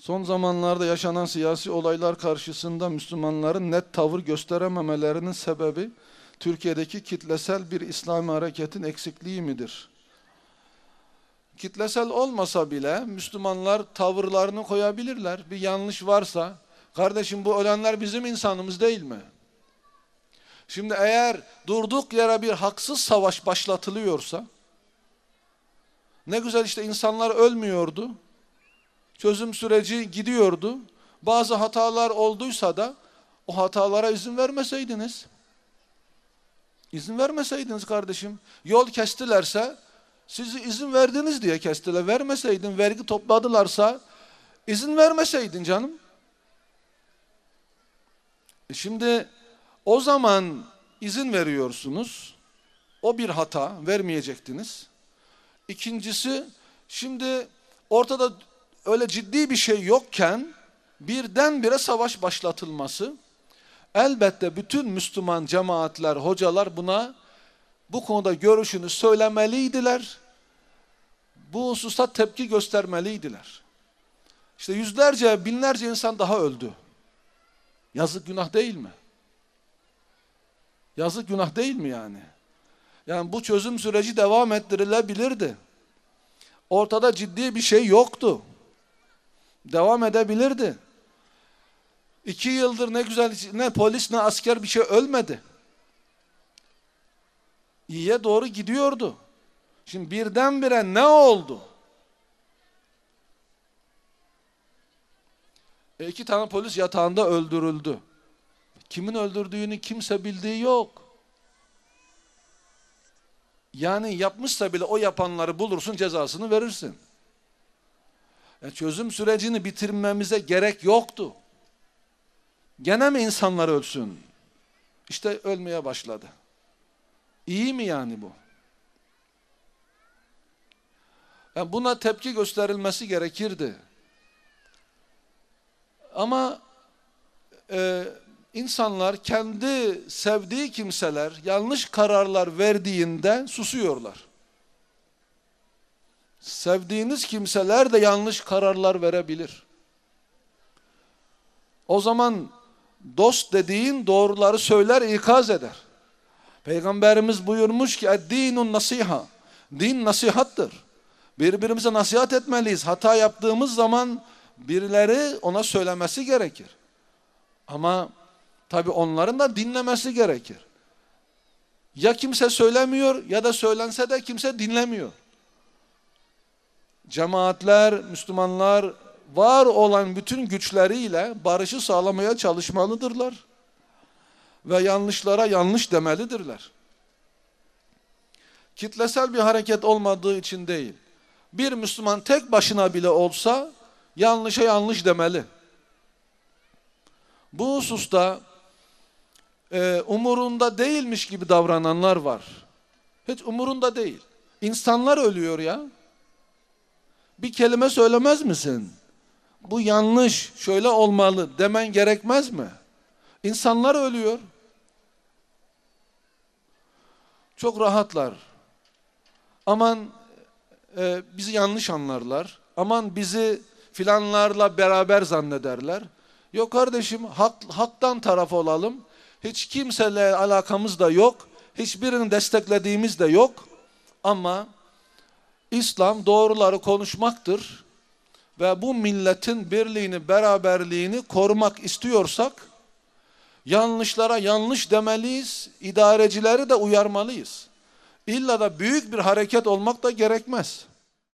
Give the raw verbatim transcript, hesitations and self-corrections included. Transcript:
Son zamanlarda yaşanan siyasi olaylar karşısında Müslümanların net tavır gösterememelerinin sebebi Türkiye'deki kitlesel bir İslami hareketin eksikliği midir? Kitlesel olmasa bile Müslümanlar tavırlarını koyabilirler. Bir yanlış varsa, kardeşim bu ölenler bizim insanımız değil mi? Şimdi eğer durduk yere bir haksız savaş başlatılıyorsa, ne güzel işte insanlar ölmüyordu, çözüm süreci gidiyordu, bazı hatalar olduysa da o hatalara izin vermeseydiniz, izin vermeseydiniz kardeşim, yol kestilerse, sizi izin verdiniz diye kestiler, vermeseydin, vergi topladılarsa, izin vermeseydin canım. E şimdi o zaman izin veriyorsunuz, o bir hata, vermeyecektiniz. İkincisi, şimdi ortada öyle ciddi bir şey yokken birdenbire savaş başlatılması, elbette bütün Müslüman cemaatler, hocalar buna, bu konuda görüşünü söylemeliydiler. Bu hususta tepki göstermeliydiler. İşte yüzlerce, binlerce insan daha öldü. Yazık, günah değil mi? Yazık, günah değil mi yani? Yani bu çözüm süreci devam ettirilebilirdi. Ortada ciddi bir şey yoktu. Devam edebilirdi. İki yıldır ne güzel, ne polis ne asker bir şey ölmedi. İyiye doğru gidiyordu. Şimdi birdenbire ne oldu? E iki tane polis yatağında öldürüldü. Kimin öldürdüğünü kimse bildiği yok. Yani yapmışsa bile o yapanları bulursun, cezasını verirsin. E çözüm sürecini bitirmemize gerek yoktu. Gene mi insanlar ölsün? İşte ölmeye başladı. İyi mi yani bu? Yani buna tepki gösterilmesi gerekirdi. Ama e, insanlar kendi sevdiği kimseler yanlış kararlar verdiğinde susuyorlar. Sevdiğiniz kimseler de yanlış kararlar verebilir. O zaman dost dediğin doğruları söyler, ikaz eder. Peygamberimiz buyurmuş ki "Ed-dinun nasiha." Din nasihattır. Birbirimize nasihat etmeliyiz. Hata yaptığımız zaman birileri ona söylemesi gerekir. Ama tabii onların da dinlemesi gerekir. Ya kimse söylemiyor ya da söylense de kimse dinlemiyor. Cemaatler, Müslümanlar var olan bütün güçleriyle barışı sağlamaya çalışmalıdırlar. Ve yanlışlara yanlış demelidirler. Kitlesel bir hareket olmadığı için değil. Bir Müslüman tek başına bile olsa yanlışa yanlış demeli. Bu hususta e, umurunda değilmiş gibi davrananlar var. Hiç umurunda değil. İnsanlar ölüyor ya. Bir kelime söylemez misin? Bu yanlış, şöyle olmalı demen gerekmez mi? İnsanlar ölüyor. Çok rahatlar. Aman e, bizi yanlış anlarlar. Aman bizi filanlarla beraber zannederler. Yok kardeşim, hak, haktan taraf olalım. Hiç kimseyle alakamız da yok. Hiçbirini desteklediğimiz de yok. Ama İslam doğruları konuşmaktır. Ve bu milletin birliğini, beraberliğini korumak istiyorsak yanlışlara yanlış demeliyiz, idarecileri de uyarmalıyız. İlla da büyük bir hareket olmak da gerekmez.